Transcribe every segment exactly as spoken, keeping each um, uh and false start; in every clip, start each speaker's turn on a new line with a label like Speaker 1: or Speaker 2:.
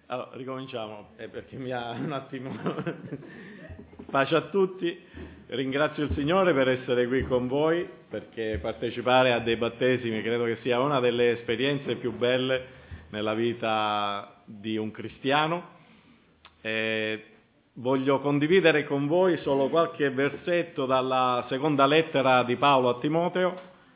Speaker 1: Allora, ricominciamo, eh, perché mi ha un attimo... Pace a tutti, ringrazio il Signore per essere qui con voi, perché partecipare a dei battesimi credo che sia una delle esperienze più belle nella vita di un cristiano. Eh, voglio condividere con voi solo qualche versetto dalla seconda lettera di Paolo a Timoteo,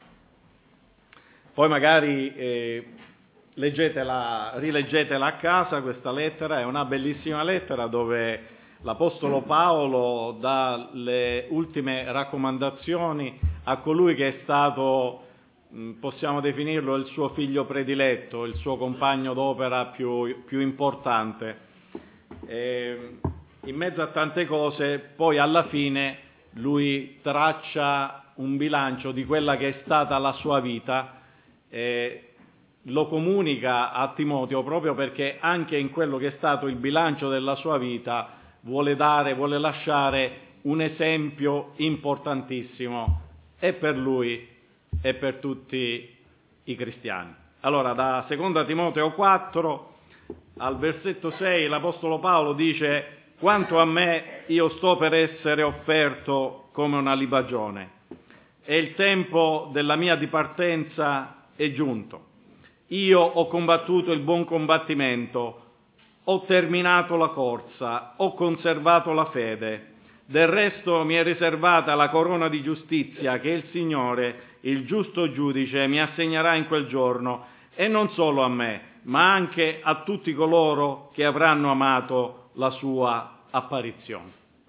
Speaker 1: poi magari... Eh, Leggetela, rileggetela a casa questa lettera, è una bellissima lettera dove l'Apostolo Paolo dà le ultime raccomandazioni a colui che è stato, possiamo definirlo, il suo figlio prediletto, il suo compagno d'opera più, più importante. E in mezzo a tante cose, poi alla fine lui traccia un bilancio di quella che è stata la sua vita, e lo comunica a Timoteo proprio perché anche in quello che è stato il bilancio della sua vita vuole dare, vuole lasciare un esempio importantissimo e per lui e per tutti i cristiani. Allora, da seconda Timoteo quattro al versetto sei l'Apostolo Paolo dice: «Quanto a me, io sto per essere offerto come una libagione, e il tempo della mia dipartenza è giunto. Io ho combattuto il buon combattimento, ho terminato la corsa, ho conservato la fede. Del resto mi è riservata la corona di giustizia che il Signore, il giusto giudice, mi assegnerà in quel giorno, e non solo a me, ma anche a tutti coloro che avranno amato la sua apparizione».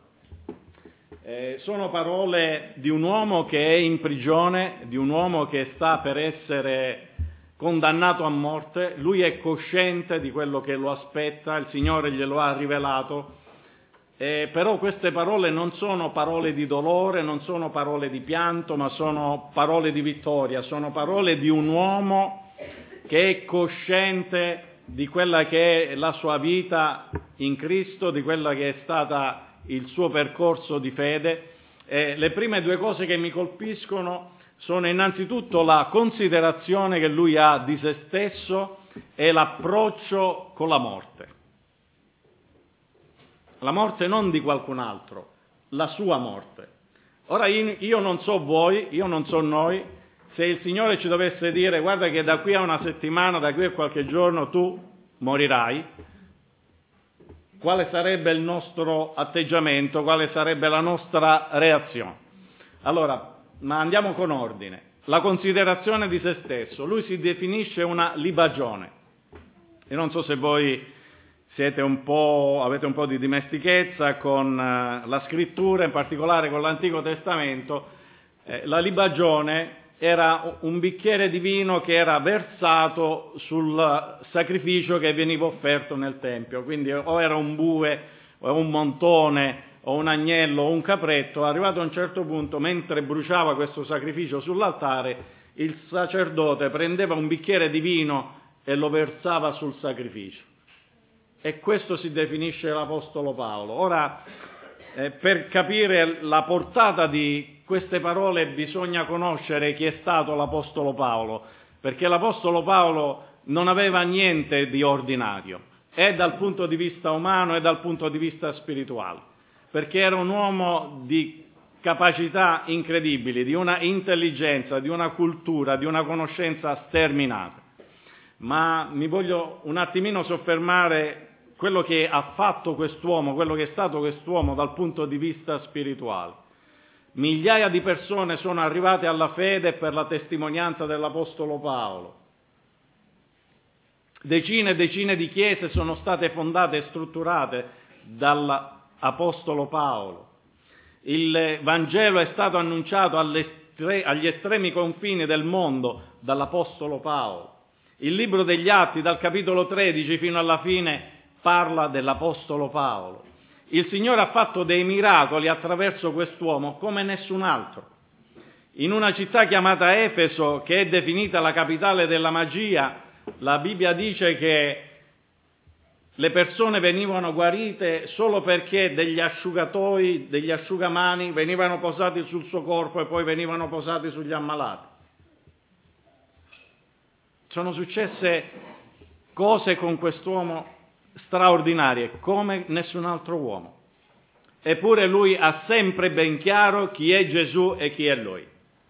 Speaker 1: Eh, sono parole di un uomo che è in prigione, di un uomo che sta per essere condannato a morte. Lui è cosciente di quello che lo aspetta, il Signore glielo ha rivelato, eh, però queste parole non sono parole di dolore, non sono parole di pianto, ma sono parole di vittoria, sono parole di un uomo che è cosciente di quella che è la sua vita in Cristo, di quella che è stata il suo percorso di fede. Eh, le prime due cose che mi colpiscono sono innanzitutto la considerazione che lui ha di se stesso e l'approccio con la morte. La morte non di qualcun altro, la sua morte. Ora io non so voi, io non so noi, se il Signore ci dovesse dire: guarda che da qui a una settimana, da qui a qualche giorno tu morirai, quale sarebbe il nostro atteggiamento, quale sarebbe la nostra reazione? Allora, ma andiamo con ordine. La considerazione di se stesso. Lui si definisce una libagione. Io non so se voi siete un po', avete un po' di dimestichezza con uh, la scrittura, in particolare con l'Antico Testamento. Eh, la libagione era un bicchiere di vino che era versato sul sacrificio che veniva offerto nel Tempio. Quindi o era un bue, o un montone, o un agnello o un capretto. Arrivato a un certo punto, mentre bruciava questo sacrificio sull'altare, il sacerdote prendeva un bicchiere di vino e lo versava sul sacrificio. E questo si definisce l'Apostolo Paolo. Ora, eh, per capire la portata di queste parole bisogna conoscere chi è stato l'Apostolo Paolo, perché l'Apostolo Paolo non aveva niente di ordinario, e dal punto di vista umano e dal punto di vista spirituale, perché era un uomo di capacità incredibili, di una intelligenza, di una cultura, di una conoscenza sterminata. Ma mi voglio un attimino soffermare quello che ha fatto quest'uomo, quello che è stato quest'uomo dal punto di vista spirituale. Migliaia di persone sono arrivate alla fede per la testimonianza dell'Apostolo Paolo. Decine e decine di chiese sono state fondate e strutturate dal Apostolo Paolo. Il Vangelo è stato annunciato agli estremi confini del mondo dall'Apostolo Paolo. Il libro degli Atti, dal capitolo tredici fino alla fine, parla dell'Apostolo Paolo. Il Signore ha fatto dei miracoli attraverso quest'uomo come nessun altro. In una città chiamata Efeso, che è definita la capitale della magia, la Bibbia dice che le persone venivano guarite solo perché degli asciugatoi, degli asciugamani venivano posati sul suo corpo e poi venivano posati sugli ammalati. Sono successe cose con quest'uomo straordinarie come nessun altro uomo. Eppure lui ha sempre ben chiaro chi è Gesù e chi è lui.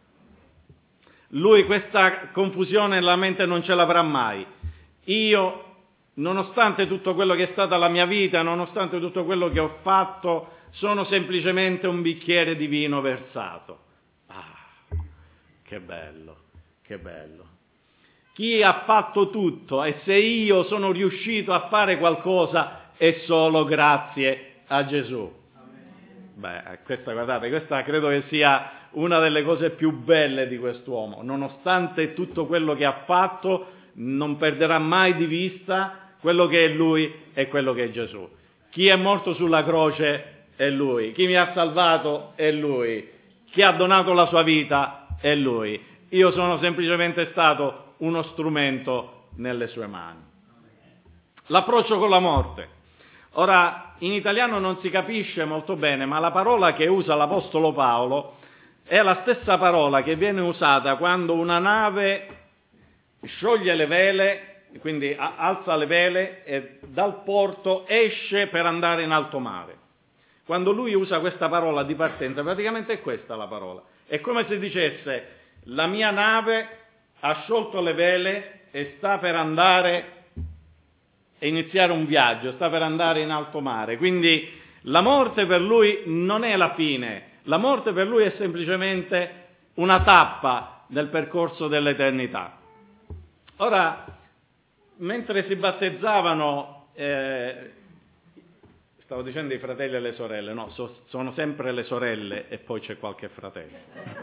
Speaker 1: Lui questa confusione nella mente non ce l'avrà mai. Io, nonostante tutto quello che è stata la mia vita, nonostante tutto quello che ho fatto, sono semplicemente un bicchiere di vino versato. Ah, che bello, che bello. Chi ha fatto tutto, e se io sono riuscito a fare qualcosa è solo grazie a Gesù. Beh, questa, guardate, questa credo che sia una delle cose più belle di quest'uomo. Nonostante tutto quello che ha fatto, non perderà mai di vista quello che è lui e quello che è Gesù. Chi è morto sulla croce è lui, chi mi ha salvato è lui, chi ha donato la sua vita è lui. Io sono semplicemente stato uno strumento nelle sue mani. L'approccio con la morte. Ora, in italiano non si capisce molto bene, ma la parola che usa l'Apostolo Paolo è la stessa parola che viene usata quando una nave scioglie le vele, quindi alza le vele e dal porto esce per andare in alto mare. Quando lui usa questa parola di partenza, praticamente è questa la parola. È come se dicesse: la mia nave ha sciolto le vele e sta per andare e iniziare un viaggio, sta per andare in alto mare. Quindi la morte per lui non è la fine, la morte per lui è semplicemente una tappa del percorso dell'eternità. Ora, mentre si battezzavano, eh, stavo dicendo i fratelli e le sorelle, no, so, sono sempre le sorelle e poi c'è qualche fratello.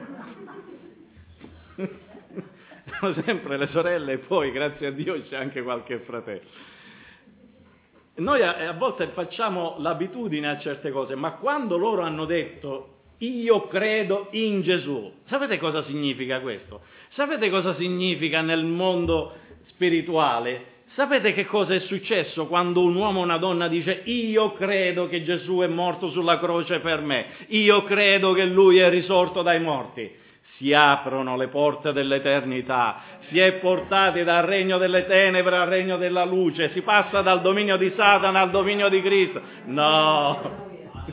Speaker 1: Sono sempre le sorelle e poi, grazie a Dio, c'è anche qualche fratello. Noi a, a volte facciamo l'abitudine a certe cose, ma quando loro hanno detto io credo in Gesù, sapete cosa significa questo? Sapete cosa significa nel mondo spirituale? Sapete che cosa è successo quando un uomo o una donna dice io credo che Gesù è morto sulla croce per me, io credo che Lui è risorto dai morti? Si aprono le porte dell'eternità, si è portati dal regno delle tenebre al regno della luce, si passa dal dominio di Satana al dominio di Cristo. No!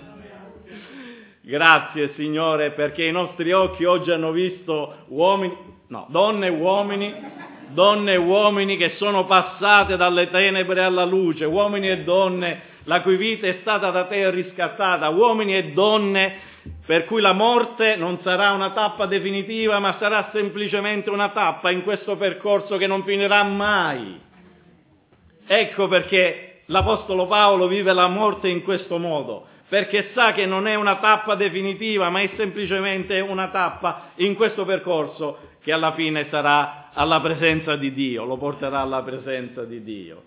Speaker 1: Grazie Signore, perché i nostri occhi oggi hanno visto uomini, no, donne e uomini, donne e uomini che sono passate dalle tenebre alla luce, uomini e donne la cui vita è stata da te riscattata, uomini e donne per cui la morte non sarà una tappa definitiva, ma sarà semplicemente una tappa in questo percorso che non finirà mai. Ecco perché l'Apostolo Paolo vive la morte in questo modo, perché sa che non è una tappa definitiva, ma è semplicemente una tappa in questo percorso che alla fine sarà alla presenza di Dio, lo porterà alla presenza di Dio.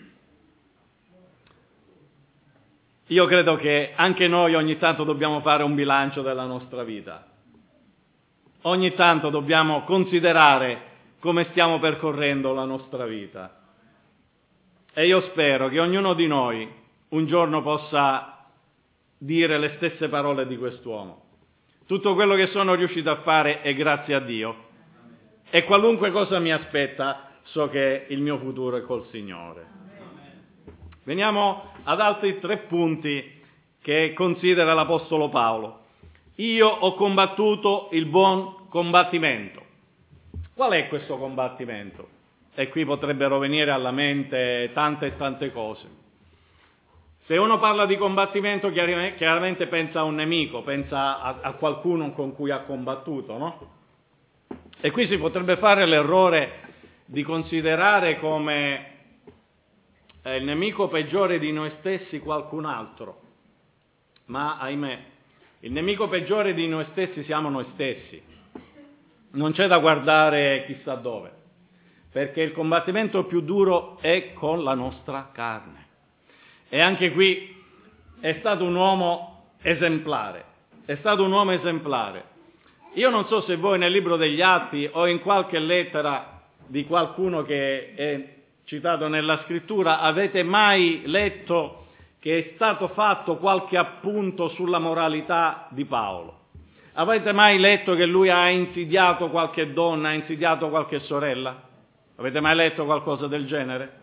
Speaker 1: Io credo che anche noi ogni tanto dobbiamo fare un bilancio della nostra vita. Ogni tanto dobbiamo considerare come stiamo percorrendo la nostra vita. E io spero che ognuno di noi un giorno possa dire le stesse parole di quest'uomo. Tutto quello che sono riuscito a fare è grazie a Dio. E qualunque cosa mi aspetta, so che il mio futuro è col Signore. Veniamo ad altri tre punti che considera l'Apostolo Paolo. Io ho combattuto il buon combattimento. Qual è questo combattimento? E qui potrebbero venire alla mente tante e tante cose. Se uno parla di combattimento, chiaramente pensa a un nemico, pensa a, a qualcuno con cui ha combattuto, no? E qui si potrebbe fare l'errore di considerare come il nemico peggiore di noi stessi qualcun altro, ma ahimè, il nemico peggiore di noi stessi siamo noi stessi. Non c'è da guardare chissà dove, perché il combattimento più duro è con la nostra carne. E anche qui è stato un uomo esemplare, è stato un uomo esemplare. Io non so se voi nel libro degli Atti o in qualche lettera di qualcuno che è citato nella scrittura, avete mai letto che è stato fatto qualche appunto sulla moralità di Paolo? Avete mai letto che lui ha insidiato qualche donna, ha insidiato qualche sorella? Avete mai letto qualcosa del genere?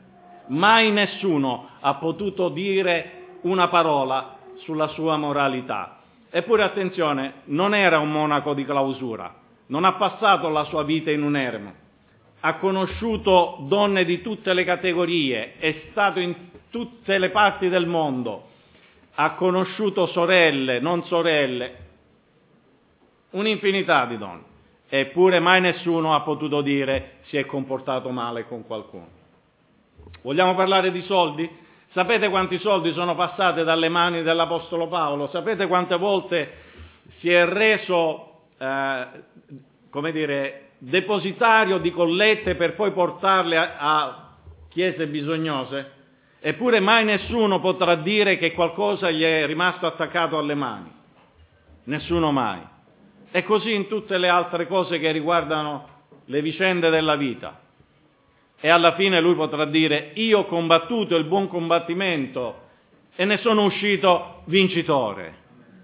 Speaker 1: Mai nessuno ha potuto dire una parola sulla sua moralità. Eppure, attenzione, non era un monaco di clausura, non ha passato la sua vita in un eremo, ha conosciuto donne di tutte le categorie, è stato in tutte le parti del mondo, ha conosciuto sorelle, non sorelle, un'infinità di donne, eppure mai nessuno ha potuto dire si è comportato male con qualcuno. Vogliamo parlare di soldi? Sapete quanti soldi sono passati dalle mani dell'Apostolo Paolo? Sapete quante volte si è reso, eh, come dire, depositario di collette per poi portarle a, a chiese bisognose? Eppure mai nessuno potrà dire che qualcosa gli è rimasto attaccato alle mani. Nessuno mai. E così in tutte le altre cose che riguardano le vicende della vita. E alla fine lui potrà dire: io ho combattuto il buon combattimento e ne sono uscito vincitore.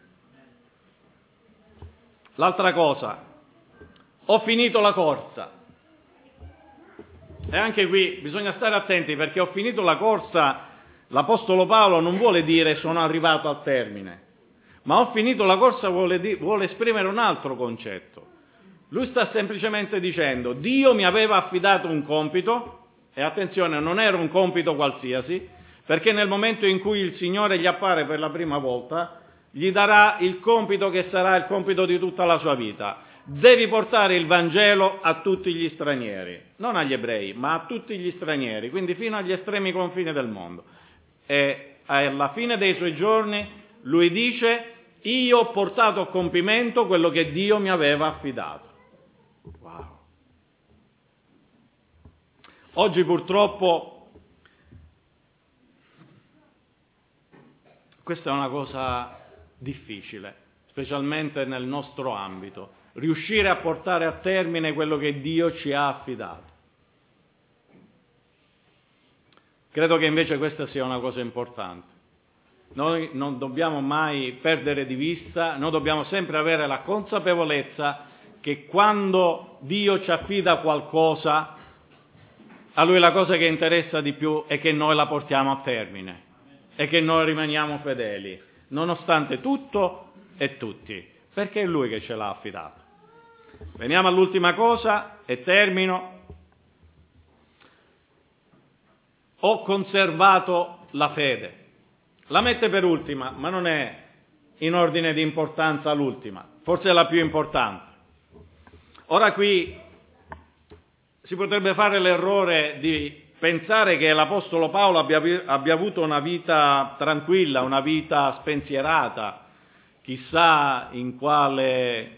Speaker 1: L'altra cosa, ho finito la corsa. E anche qui bisogna stare attenti, perché ho finito la corsa, l'Apostolo Paolo non vuole dire sono arrivato al termine, ma ho finito la corsa vuole, di, vuole esprimere un altro concetto. Lui sta semplicemente dicendo: Dio mi aveva affidato un compito, e attenzione, non era un compito qualsiasi, perché nel momento in cui il Signore gli appare per la prima volta, gli darà il compito che sarà il compito di tutta la sua vita. Devi portare il Vangelo a tutti gli stranieri, non agli ebrei, ma a tutti gli stranieri, quindi fino agli estremi confini del mondo. E alla fine dei suoi giorni lui dice: io ho portato a compimento quello che Dio mi aveva affidato. Wow. Oggi purtroppo questa è una cosa difficile, specialmente nel nostro ambito, riuscire a portare a termine quello che Dio ci ha affidato. Credo che invece questa sia una cosa importante. Noi non dobbiamo mai perdere di vista, noi dobbiamo sempre avere la consapevolezza che quando Dio ci affida qualcosa, a Lui la cosa che interessa di più è che noi la portiamo a termine e che noi rimaniamo fedeli, nonostante tutto e tutti, perché è Lui che ce l'ha affidato. Veniamo all'ultima cosa e termino. Ho conservato la fede. La mette per ultima, ma non è in ordine di importanza l'ultima, forse è la più importante. Ora qui si potrebbe fare l'errore di pensare che l'Apostolo Paolo abbia, abbia avuto una vita tranquilla, una vita spensierata, chissà in quale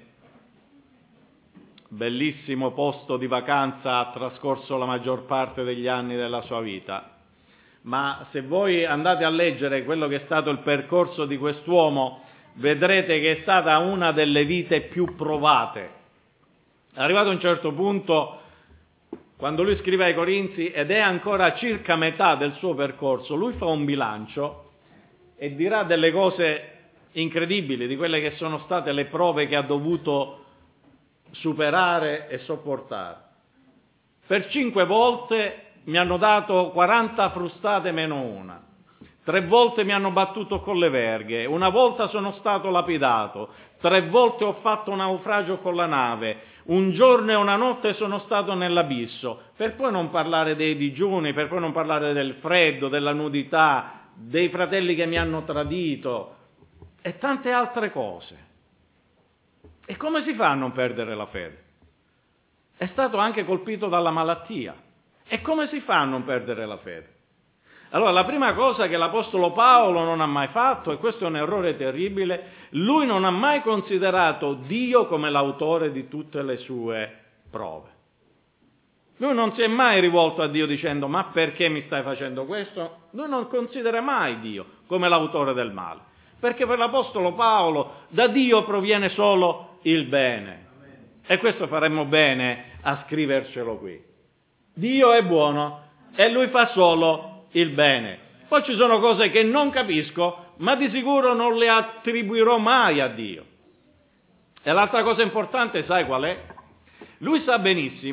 Speaker 1: bellissimo posto di vacanza ha trascorso la maggior parte degli anni della sua vita. Ma se voi andate a leggere quello che è stato il percorso di quest'uomo, vedrete che è stata una delle vite più provate. Arrivato a un certo punto, quando lui scrive ai Corinzi, ed è ancora a circa metà del suo percorso, lui fa un bilancio e dirà delle cose incredibili di quelle che sono state le prove che ha dovuto superare e sopportare. Per cinque volte mi hanno dato quaranta frustate meno una, tre volte mi hanno battuto con le verghe, una volta sono stato lapidato, tre volte ho fatto un naufragio con la nave, un giorno e una notte sono stato nell'abisso, per poi non parlare dei digiuni, per poi non parlare del freddo, della nudità, dei fratelli che mi hanno tradito e tante altre cose. E come si fa a non perdere la fede? È stato anche colpito dalla malattia. E come si fa a non perdere la fede? Allora, la prima cosa che l'Apostolo Paolo non ha mai fatto, e questo è un errore terribile, lui non ha mai considerato Dio come l'autore di tutte le sue prove. Lui non si è mai rivolto a Dio dicendo: ma perché mi stai facendo questo? Lui non considera mai Dio come l'autore del male, perché per l'Apostolo Paolo da Dio proviene solo il bene. E questo faremmo bene a scrivercelo qui. Dio è buono e Lui fa solo il bene. Poi ci sono cose che non capisco, ma di sicuro non le attribuirò mai a Dio. E l'altra cosa importante, sai qual è? Lui sa benissimo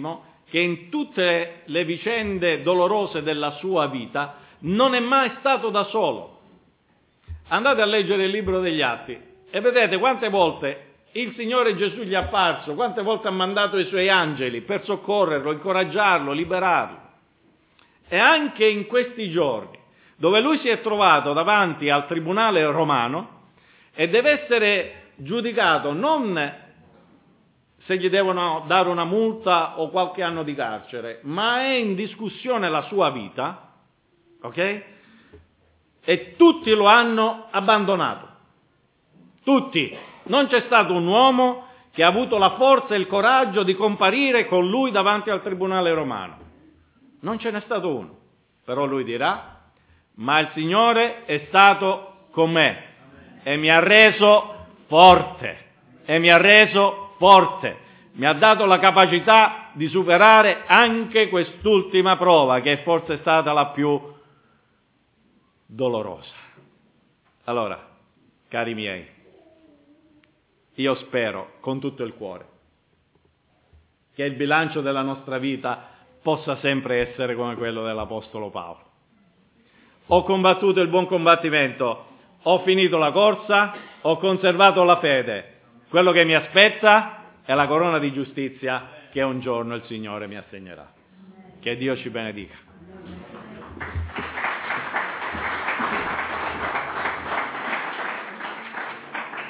Speaker 1: che in tutte le vicende dolorose della sua vita non è mai stato da solo. Andate a leggere il libro degli Atti e vedete quante volte il Signore Gesù gli è apparso, quante volte ha mandato i suoi angeli per soccorrerlo, incoraggiarlo, liberarlo. E anche in questi giorni, dove lui si è trovato davanti al tribunale romano e deve essere giudicato non se gli devono dare una multa o qualche anno di carcere, ma è in discussione la sua vita, ok? E tutti lo hanno abbandonato. Tutti. Non c'è stato un uomo che ha avuto la forza e il coraggio di comparire con lui davanti al tribunale romano. Non ce n'è stato uno. Però lui dirà: ma il Signore è stato con me e mi ha reso forte. E mi ha reso forte. Mi ha dato la capacità di superare anche quest'ultima prova, che forse è stata la più dolorosa. Allora, cari miei, io spero con tutto il cuore che il bilancio della nostra vita possa sempre essere come quello dell'Apostolo Paolo. Ho combattuto il buon combattimento, ho finito la corsa, ho conservato la fede. Quello che mi aspetta è la corona di giustizia che un giorno il Signore mi assegnerà. Che Dio ci benedica.